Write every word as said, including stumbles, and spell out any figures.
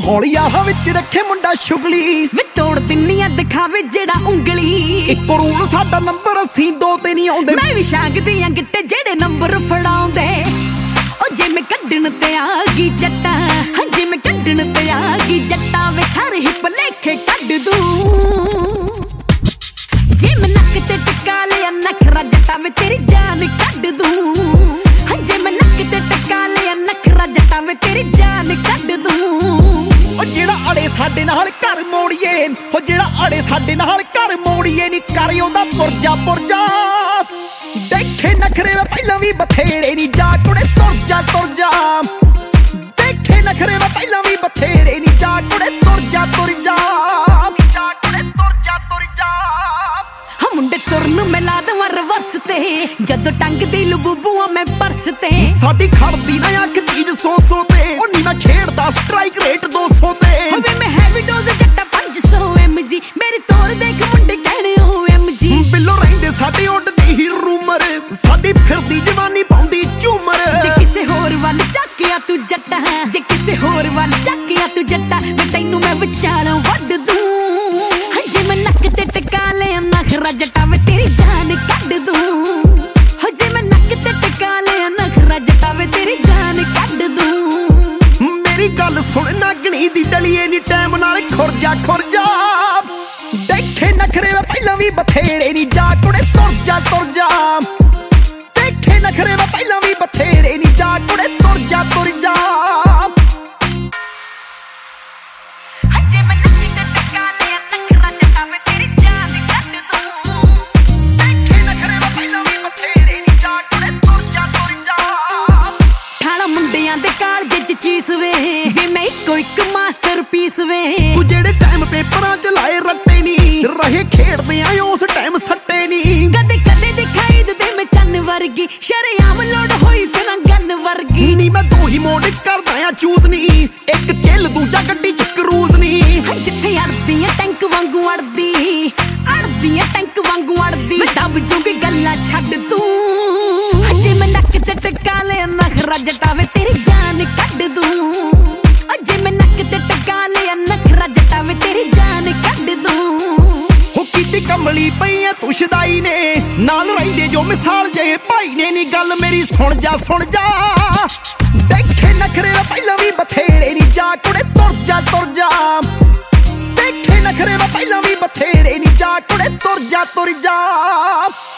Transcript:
ਮਾਹੌਲ ਯਾਰਾਂ ਵਿੱਚ ਰੱਖੇ ਮੁੰਡਾ ਸ਼ੁਗਲੀ ਵੇ ਤੋੜ ਦਿੰਨੀਆਂ ਦਿਖਾਵੇ ਜਿਹੜਾ ਉਂਗਲੀ ਇੱਕ ਰੂਲ ਸਾਡਾ ਨੰਬਰ ਅਸੀਂ ਦੋ ਤੇ ਨਹੀਂ ਆਉਂਦੇ ਮੈਂ ਵੀ ਛਾਂਗਦੀ ਆਂ ਗਿੱਟੇ ਜਿਹੜੇ ਨੰਬਰ ਫੜਾਉਂਦੇ ਉਹ ਜੇ ਮੈਂ ਕੱਢਣ ਤੇ ਆ ਗਈ ਜੱਟਾ ਹਾਂ ਜੇ ਮੈਂ ਕੱਢਣ ਤੇ ਆ ਗਈ ਜੱਟਾ ਵੇ ਸਾਰੇ ਹੀ ਭਲੇਖੇ ਕੱਢ ਦੂੰ ਜੇ ਮੈਂ ਨੱਕ ਤੇ ਟਿਕਾ ਲਿਆ ਨਖਰਾ ਜੱਟਾ ਵੇ ਤੇਰੀ ਜਾਨ ਕੱਢ ਦੂੰ ਹਾਂ ਜੇ ਮੈਂ ਨੱਕ ਤੇ ਟਿਕਾ ਲਿਆ ਨਖਰਾ ਜੱਟਾ ਵੇ ਤੇਰੀ ਜਾਨ ਕੱਢ ਦੂੰ ਉਹ ਜਿਹੜਾ ਅੜੇ ਸਾਡੇ ਨਾਲ ਘਰ ਮੋੜੀਏ ਉਹ ਜਿਹੜਾ ਅੜੇ ਸਾਡੇ ਨਾਲ ਘਰ ਮੋੜੀਏ ਨੀ ਕਰ ਆਉਂਦਾ ਪੁਰਜਾ ਪੁਰਜਾ ਦੇਖੇ ਨਖਰੇ ਵੇ ਪਹਿਲਾਂ ਵੀ ਬਥੇਰੇ ਨੀ ਜਾ ਕੁੜੇ ਤੁਰ ਜਾ ਤੁਰ ਜਾ ਦੇਖੇ ਨਖਰੇ ਵੇ ਪਹਿਲਾਂ ਵੀ ਬਥੇਰੇ ਨੀ ਜਾ ਕੁੜੇ ਤੁਰ ਜਾ ਤੁਰ ਜਾ ਜਾ ਕੁੜੇ ਤੁਰ ਜਾ ਤੁਰ ਜਾ ਹਾਂ ਮੁੰਡੇ ਤੁਰਨ ਮੈਂ ਲਾ ਦਵਾਂ ਰਿਵਰਸ ਤੇ ਜਦੋਂ ਟੰਗਦੀ ਲਬੂਬੂਆਂ ਮੈਂ ਪਰਸ ਤੇ ਸਾਡੀ ਖੜਦੀ ਨਾ ਅੱਖ ਚੀਜ਼ ਸੌ ਸੌ ਤੇ ਉਹ ਨੀ ਮੈਂ ਖੇਡਦਾ ਸਟ੍ਰਾਈਕ ਰੇਟ ਦੋ ਸੌ ਤੇ ਹੋਵੇ ਮੈਂ ਹੈਵੀ ਡੋਜ਼ ਜੱਟਾ ਪੰਜ ਸੌ ਐਮ ਜੀ ਮੇਰੀ ਤੋਰ ਦੇਖ ਮੁੰਡੇ ਕਹਿਣੇ ਓ ਐਮ ਜੀ ਬਿੱਲੋ ਰਹਿੰਦੇ ਸਾਡੇ ਉੱਡਦੀ ਹੀ ਰੂਮਰ ਸਾਡੀ ਫਿਰਦੀ ਜਵਾਨੀ ਪਾਉਂਦੀ ਝੂਮਰ ਜੇ ਕਿਸੇ ਹੋਰ ਵੱਲ ਚੱਕਿਆ ਤੂੰ ਜੱਟਾ ਜੇ ਕਿਸੇ ਹੋਰ ਵੱਲ ਚੱਕਿਆ ਤੂੰ ਜੱਟਾ ਮੈਂ ਤੈਨੂੰ ਮੈਂ ਵਿਚਾਲੋਂ ਵੱਢ ਦੂੰ ਜੇ ਮੈਂ ਨੱਕ ਤੇ ਟਿਕਾ ਲਿਆ ਨਖਰਾ ਜੱਟਾ ਮੈਂ ਤੇਰੀ ਜਾਨ ਕੱਢ ਦੂੰ ਹੋ ਜੇ ਮੈਂ ਨੱਕ ਤੇ ਟਿਕਾ ਲਿਆ ਨਖਰਾ ਜੱਟਾ ਮੈਂ ਤੇਰੀ ਜਾਨ ਕੱਢ ਦੂੰ ਮੇਰੀ ਗੱਲ ਸੁਣ ਨਾਗਣੀ ਦੀ ਡਲੀਏ ਨੀ ਟਾਈਮ ਨਾਲ ਖੁਰਜਾ ਖੁਰਜਾ ਦੇਖੇ ਨਖਰੇ ਵੇ ਪਹਿਲਾਂ ਵੀ ਬਥੇਰੇ ਨੀ ਜਾ ਕੁੜੇ ਤੁਰ ਜਾ ਤੁਰ ਜਾ ਦੇਖੇ ਨਖਰੇ ਵੇ ਪਹਿਲਾਂ ਵੀ ਬਥੇਰੇ ਨੀ ਜਾ ਕੁੜੇ ਤੁਰ ਜਾ ਤੁਰ ਜਾ ਜੇ ਮੈਂ ਨੱਕ ਤੇ ਟਿਕਾ ਲਿਆ ਨਖਰਾ ਜੱਟਾ ਮੈਂ ਤੇਰੀ ਜਾਨ ਕੱਢ ਦੂੰ ਦੇਖੇ ਨਖਰੇ ਵੇ ਪਹਿਲਾਂ ਵੀ ਬਥੇਰੇ ਨੀ ਜਾ ਕੁੜੇ ਤੁਰ ਜਾ ਤੁਰ ਜਾ ਠਾਣਾ ਮੁੰਡਿਆਂ ਦੇ ਕਾਲਜੇ ਚ ਚੀਸ ਵੇ ਵੇ ਮੈਂ ਇੱਕੋ ਇੱਕ ਮਾਸਟਰ ਪੀਸ ਵੇ ਤੂੰ ਜਿਹੜੇ ਟਾਈਮ ਪੇਪਰਾਂ ਚ ਲਾਏ ਰੱਟੇ ਨੀ ਰਹੇ ਖੇਡਦੇ ਆ ਉਸ ਟਾਈਮ ਸੱਟੇ ਨੀ ਕਦੇ ਕਦੇ ਦਿਖਾਈ ਦੇ ਮੈਂ ਚੰਨ ਵਰਗੀ ਸ਼ਰੇਆਮ ਲੋੜ ਹੋਈ ਫਿਰਾਂ ਗੰਨ ਵਰਗੀ ਨੀ ਮੈਂ ਦੋ ਹੀ ਮੋਡ ਕਰਦਾ ਆ ਚੂਜ਼ ਨੀ ਇੱਕ ਚਿੱਲ ਦੂਜਾ ਗੱਡੀ ਚ ਕਰੂਜ਼ ਨੀ ਜਿੱਥੇ ਅੜਦੀ ਆ ਟੈਂਕ ਵਾਂਗੂ ਅੜਦੀ ਅੜਦੀ ਆ ਟੈਂਕ ਵਾਂਗੂ ਅੜਦੀ ਦੱਬ ਜੂਗੀ ਗੱਲਾਂ ਛੱਡ ਤੂੰ ਜੇ ਮੈਂ ਨੱਕ ਤੇ ਟਿਕਾ ਲਿਆ ਨਖਰਾ ਜੱਟਾ ਵੇ ਤੇਰੀ ਜਾਨ ਕੱਢ ਦੂੰ ਜੇ ਮੈਂ ਨੱਕ ਤੇ ਟਿਕਾ ਲਿਆ ਨਖਰਾ ਜੱਟਾ ਵੇ ਤੇਰੀ ਜਾਨ ਕੱਢ ਦੂੰ ਹੋ ਕੀਤੀ ਕਮਲੀ ਪਈ ਐ ਤੂੰ ਸ਼ਦਾਈ ਨੇ ਨਾਲ ਰਹਿੰਦੇ ਜੋ ਮਿਸਾਲ ਜੇ ਭਾਈ ਨੇ ਨੀ ਗੱਲ ਮੇਰੀ ਸੁਣ ਜਾ ਸੁਣ ਜਾ ਦੇਖੇ ਨਖਰੇ ਪਹਿਲਾਂ ਵੀ ਬਥੇਰੇ ਨੀ ਜਾ ਕੁੜੇ ਤੁਰ ਜਾ ਤੁਰ ਜਾ ਦੇਖੇ ਨਖਰੇ ਪਹਿਲਾਂ ਵੀ ਬਥੇਰੇ ਨੀ ਜਾ ਕੁੜੇ ਤੁਰ ਜਾ ਤੁਰ ਜਾ